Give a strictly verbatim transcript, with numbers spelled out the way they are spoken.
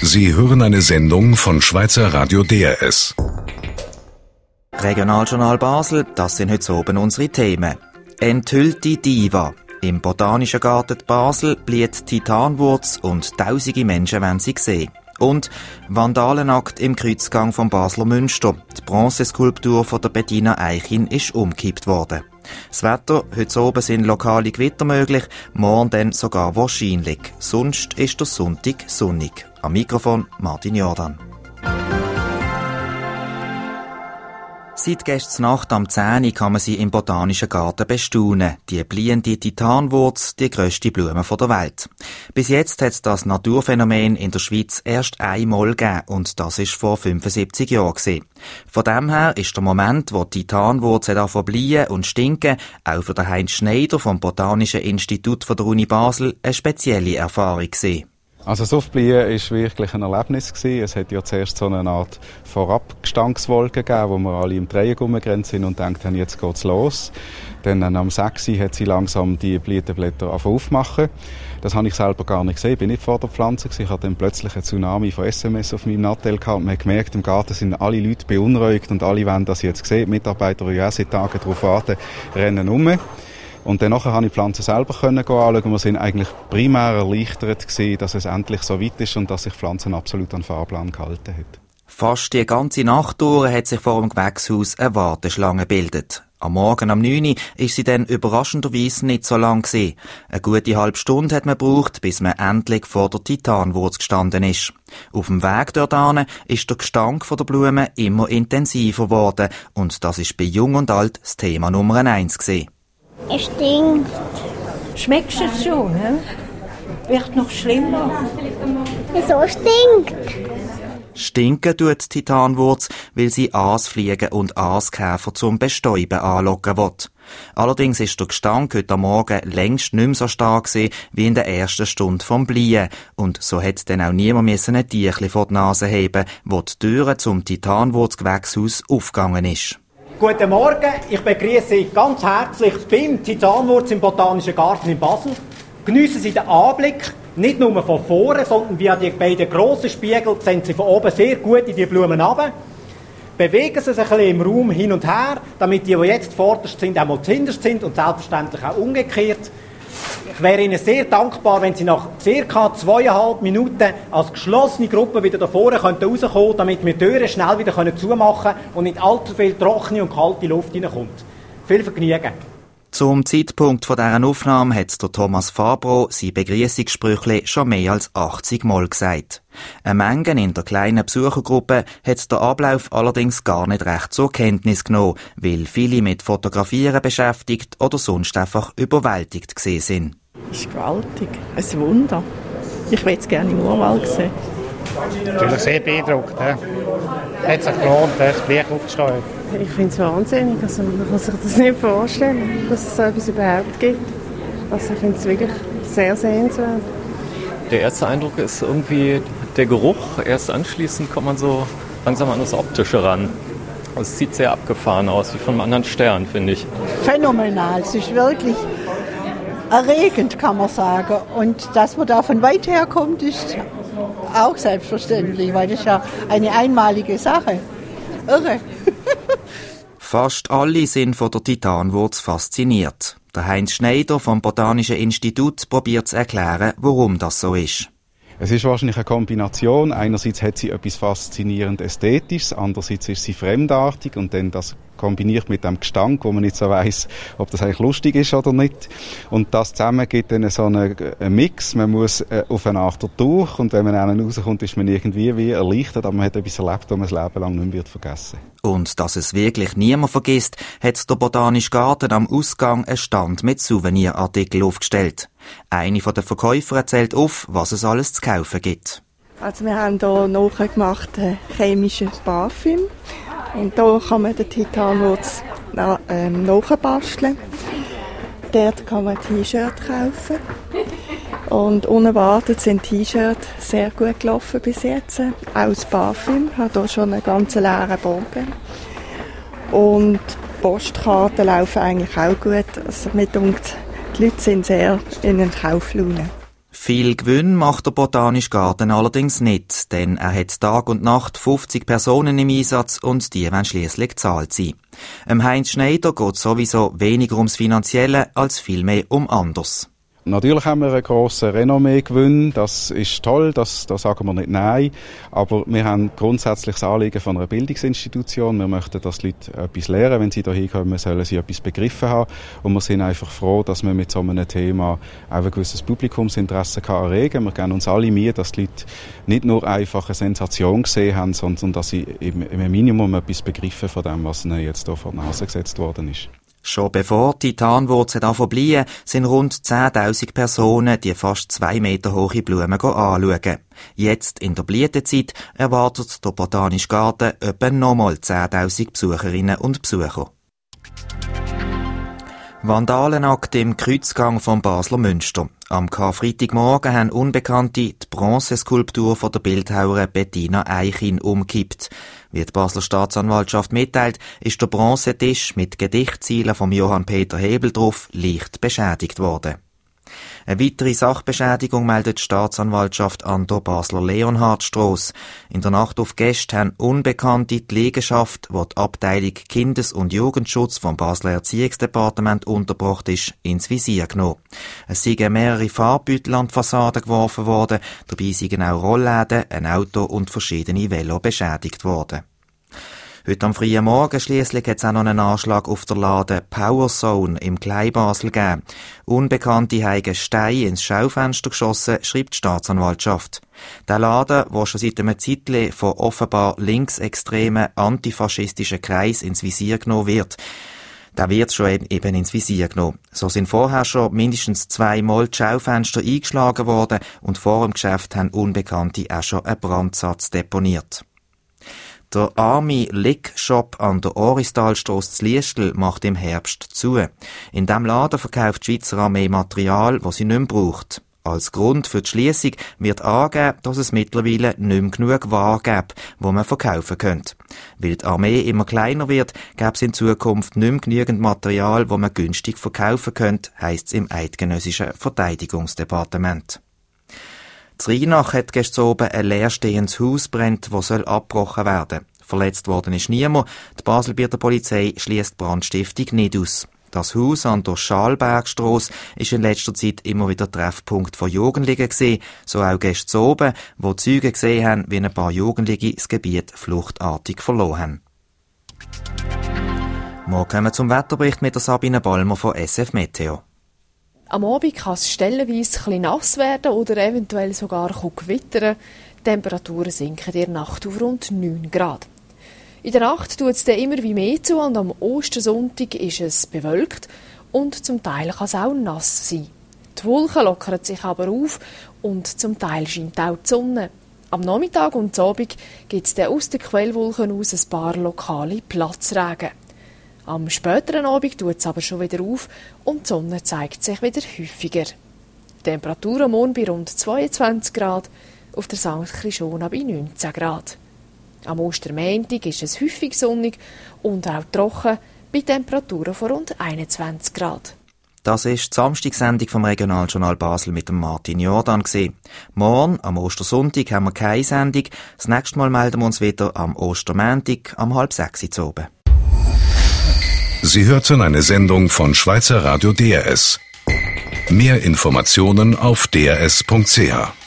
Sie hören eine Sendung von Schweizer Radio D R S. Regionaljournal Basel, das sind heute oben unsere Themen. Enthüllte Diva. Im Botanischen Garten Basel blüht Titanwurz und tausende Menschen wollen sie sehen. Und Vandalenakt im Kreuzgang vom Basler Münster. Die Bronzeskulptur von der Bettina Eichin ist umgekippt worden. Das Wetter, heute oben sind lokale Gewitter möglich, morgen dann sogar wahrscheinlich. Sonst ist der Sonntag sonnig. Am Mikrofon Martin Jordan. Seit gestern Nacht am zehn Uhr kann man sie im Botanischen Garten bestaunen. Die blühende Titanwurz, die grösste Blume der Welt. Bis jetzt hat es das Naturphänomen in der Schweiz erst einmal gegeben und das ist vor fünfundsiebzig Jahren gewesen. Von dem her ist der Moment, wo die Titanwurz davon blühen und stinken, auch für den Heinz Schneider vom Botanischen Institut der Uni Basel eine spezielle Erfahrung gewesen. Also das Aufblühen war wirklich ein Erlebnis gewesen. Es hat ja zuerst so eine Art Vorabgestankswolke gegeben, wo wir alle im Dreieck rumgerannt sind und gedacht haben, jetzt geht's los. Dann am sechs Uhr hat sie langsam die Blütenblätter aufmachen. Das habe ich selber gar nicht gesehen. Ich bin nicht vor der Pflanze gewesen. Ich hatte dann plötzlich einen Tsunami von S M S auf meinem Nattel gehabt. Man hat gemerkt, im Garten sind alle Leute beunruhigt und alle wollen das jetzt sehen. Die Mitarbeiter, die ja auch seit Tagen darauf warten, rennen um. Und dann nachher konnte ich die Pflanze selber anschauen. Wir sind eigentlich primär erleichtert gewesen, dass es endlich so weit ist und dass sich die Pflanze absolut an den Fahrplan gehalten hat. Fast die ganze Nacht durch hat sich vor dem Gewächshaus eine Warteschlange gebildet. Am Morgen um neun Uhr ist sie dann überraschenderweise nicht so lang gewesen. Eine gute halbe Stunde hat man gebraucht, bis man endlich vor der Titanwurz gestanden ist. Auf dem Weg dorthin ist der Gestank der Blume immer intensiver geworden und das ist bei Jung und Alt das Thema Nummer eins gewesen. Es stinkt. Schmeckst du es schon, ne? Wird noch schlimmer. Wieso stinkt? Stinken tut die Titanwurz, weil sie Aasfliegen und Aaskäfer zum Bestäuben anlocken will. Allerdings ist der Gestank heute Morgen längst nicht mehr so stark gewesen, wie in der ersten Stunde vom Blühen. Und so hat dann auch niemand müssen ein Tierchen vor die Nase heben, wo die Türe zum Titanwurz-Gewächshaus aufgegangen ist. Guten Morgen, ich begrüße Sie ganz herzlich beim Titanwurz im Botanischen Garten in Basel. Geniessen Sie den Anblick, nicht nur von vorne, sondern via die beiden grossen Spiegel sehen Sie von oben sehr gut in die Blumen runter. Bewegen Sie sich ein bisschen im Raum hin und her, damit die, die jetzt vorderst sind, auch mal zuhinterst sind und selbstverständlich auch umgekehrt. Ich wäre Ihnen sehr dankbar, wenn Sie nach ca. zweieinhalb Minuten als geschlossene Gruppe wieder da vorne rauskommen könnten, damit wir die Türen schnell wieder zumachen können und nicht allzu viel trockene und kalte Luft reinkommt. Viel Vergnügen! Zum Zeitpunkt dieser Aufnahme hat der Thomas Fabro sein Begrüssungssprüchli schon mehr als achtzig Mal gesagt. Eine Menge in der kleinen Besuchergruppe hat der Ablauf allerdings gar nicht recht zur Kenntnis genommen, weil viele mit Fotografieren beschäftigt oder sonst einfach überwältigt gewesen sind. Das ist gewaltig, ein Wunder. Ich würde es gerne im Urwald sehen. Natürlich sehr beeindruckend. Ja. Hat sich gelohnt, das Blick aufzusteuern. Ich finde es wahnsinnig. Also man kann sich das nicht vorstellen, dass es so etwas überhaupt gibt. Also ich finde es wirklich sehr sehenswert. Der erste Eindruck ist irgendwie der Geruch. Erst anschließend kommt man so langsam an das Optische ran. Es sieht sehr abgefahren aus, wie von einem anderen Stern, finde ich. Phänomenal. Es ist wirklich erregend, kann man sagen. Und dass man da von weit her kommt, ist auch selbstverständlich, weil das ist ja eine einmalige Sache. Irre. Fast alle sind von der Titanwurz fasziniert. Der Heinz Schneider vom Botanischen Institut probiert zu erklären, warum das so ist. Es ist wahrscheinlich eine Kombination. Einerseits hat sie etwas faszinierend Ästhetisches, andererseits ist sie fremdartig und dann das kombiniert mit dem Gestank, wo man nicht so weiss, ob das eigentlich lustig ist oder nicht. Und das zusammen gibt dann so einen, einen Mix. Man muss äh, auf eine Art durch und wenn man dann rauskommt, ist man irgendwie wie erleichtert, aber man hat etwas erlebt, das man das Leben lang nicht mehr vergessen wird. Und dass es wirklich niemand vergisst, hat der Botanische Garten am Ausgang einen Stand mit Souvenirartikeln aufgestellt. Eine von den Verkäufern erzählt auf, was es alles zu kaufen gibt. Also wir haben hier nachgemacht äh, chemische Parfüm. Und hier kann man den Titanwurz na, ähm, nachbasteln. Dort kann man ein T-Shirt kaufen. Und unerwartet sind T-Shirts sehr gut gelaufen bis jetzt. Auch das Parfüm. Ich habe hier schon einen ganz leeren Bogen. Und die Postkarten laufen eigentlich auch gut. Also mir denkt, die Leute sind sehr in den Kauflaune. Viel Gewinn macht der Botanische Garten allerdings nicht, denn er hat Tag und Nacht fünfzig Personen im Einsatz und die wollen schliesslich gezahlt sein. Dem Heinz Schneider geht sowieso weniger ums Finanzielle als vielmehr um anders. Natürlich haben wir einen grossen Renommee-Gewinn, das ist toll, das, da sagen wir nicht nein, aber wir haben grundsätzlich das Anliegen von einer Bildungsinstitution, wir möchten, dass die Leute etwas lernen, wenn sie hier hinkommen, sollen sie etwas begriffen haben und wir sind einfach froh, dass wir mit so einem Thema auch ein gewisses Publikumsinteresse kann erregen kann. Wir geben uns alle Mühe, dass die Leute nicht nur einfach eine Sensation gesehen haben, sondern dass sie im, im Minimum etwas begriffen von dem, was ihnen jetzt hier vor die Nase gesetzt worden ist. Schon bevor die Titanwurzeln davon blieben, sind rund zehntausend Personen die fast zwei Meter hohe Blumen anschauen. Jetzt, in der Blütezeit, erwartet der Botanische Garten etwa nochmal zehntausend Besucherinnen und Besucher. Vandalenakt im Kreuzgang vom Basler Münster. Am Karfreitagmorgen haben Unbekannte die Bronzeskulptur von der Bildhauerin Bettina Eichin umgekippt. Wie die Basler Staatsanwaltschaft mitteilt, ist der Bronzetisch mit Gedichtzielen von Johann Peter Hebel drauf leicht beschädigt worden. Eine weitere Sachbeschädigung meldet die Staatsanwaltschaft an der Basler Leonhardstrasse. In der Nacht auf Gäste haben Unbekannte die Liegenschaft, wo die Abteilung Kindes- und Jugendschutz vom Basler Erziehungsdepartement untergebracht ist, ins Visier genommen. Es seien mehrere Farbbeutel an die Fassade geworfen worden, dabei seien auch Rollläden, ein Auto und verschiedene Velo beschädigt worden. Heute am frühen Morgen schliesslich hat es auch noch einen Anschlag auf der Laden Power Zone im Kleinbasel gegeben. Unbekannte haben Steine ins Schaufenster geschossen, schreibt die Staatsanwaltschaft. Der Laden, der schon seit einem Zeitchen von offenbar linksextremen antifaschistischen Kreis ins Visier genommen wird, der wird schon eben ins Visier genommen. So sind vorher schon mindestens zweimal die Schaufenster eingeschlagen worden und vor dem Geschäft haben Unbekannte auch schon einen Brandsatz deponiert. Der Army Lick Shop an der Oristalstrasse zu Liestel macht im Herbst zu. In diesem Laden verkauft die Schweizer Armee Material, das sie nicht mehr braucht. Als Grund für die Schliessung wird angegeben, dass es mittlerweile nicht mehr genug Ware gibt, wo man verkaufen könnte. Weil die Armee immer kleiner wird, gäbe es in Zukunft nicht mehr genügend Material, das man günstig verkaufen könnte, heisst es im eidgenössischen Verteidigungsdepartement. In Rheinach hat gestern oben ein leerstehendes Haus brennt, das soll abgebrochen werden. Verletzt worden ist niemand. Die Baselbieter Polizei schliesst die Brandstiftung nicht aus. Das Haus an der Schalbergstrasse ist in letzter Zeit immer wieder Treffpunkt von Jugendlichen gewesen, so auch gestern oben, wo Zeugen gesehen haben, wie ein paar Jugendliche das Gebiet fluchtartig verloren haben. Morgen kommen wir zum Wetterbericht mit der Sabine Balmer von S F Meteo. Am Abend kann es stellenweise ein bisschen nass werden oder eventuell sogar gewittern. Die Temperaturen sinken in der Nacht auf rund neun Grad. In der Nacht tut es dann immer wie mehr zu und am Ostersonntag ist es bewölkt und zum Teil kann es auch nass sein. Die Wolken lockern sich aber auf und zum Teil scheint auch die Sonne. Am Nachmittag und am Abend gibt es dann aus den Quellwolken aus ein paar lokale Platzregen. Am späteren Abend tut es aber schon wieder auf und die Sonne zeigt sich wieder häufiger. Die Temperatur am Morgen bei rund zweiundzwanzig Grad, auf der Sankt Chrischona bei neunzehn Grad. Am Ostermontag ist es häufig sonnig und auch trocken bei Temperaturen von rund einundzwanzig Grad. Das ist die Samstagssendung vom Regionaljournal Basel mit dem Martin Jordan gewesen. Morgen, am Ostersonntag, haben wir keine Sendung. Das nächste Mal melden wir uns wieder am Ostermontag, am halb sechs zu oben. Sie hörten eine Sendung von Schweizer Radio D R S. Mehr Informationen auf d r s punkt c h.